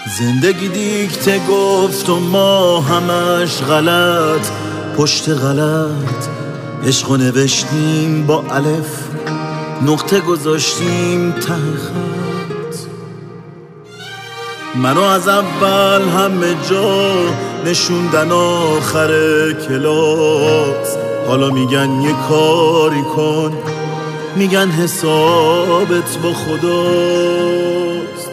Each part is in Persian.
زندگی دیکته گفت و ما همش غلط پشت غلط، عشقو نوشتیم با الف، نقطه گذاشتیم ته خط. منو از اول همه جا نشوندن آخر کلاس، حالا میگن یه کاری کن، میگن حسابت با خداست.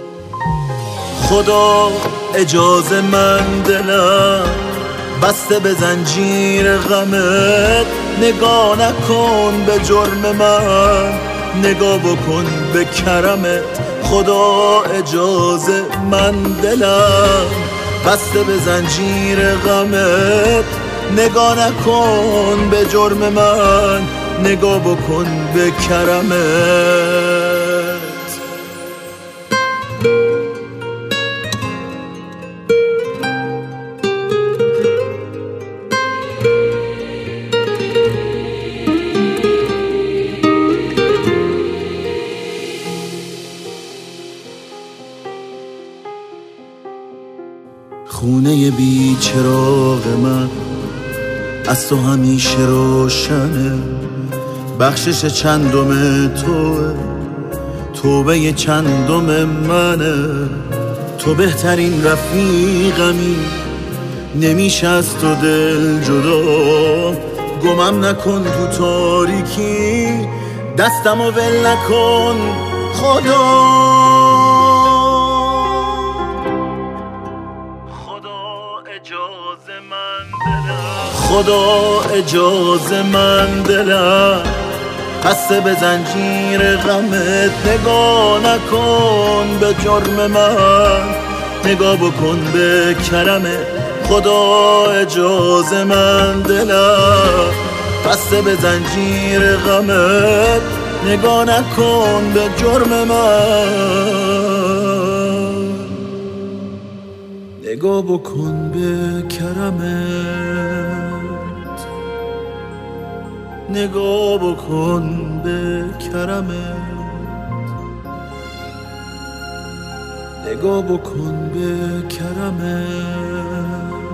خدا اجازه من دلم بسته به زنجیر غمت، نگاه نکن به جرم من، نگاه بکن به کرمت. خدا اجازه من دلم بسته به زنجیر غمت، نگاه نکن به جرم من، نگاه بکن به کرمت. خونه بی چراغ من از تو همیشه روشنه، بخشش چندم توه، توبه چندم منه. تو بهترین رفیقمی، نمیشه از تو دل جدا. گمم نکن تو تاریکی، دستمو ول نکن خدا. خدا اجازه من دلم بسته به زنجیر غمت، نگاه نکن به جرم من، نگاه بکن به کرمت. خدا اجازه من دلم بسته به زنجیر غمت، نگاه نکن به جرم من، نگاه بکن به کرمت، نگاه بکن به کرمت، نگاه بکن به کرمت.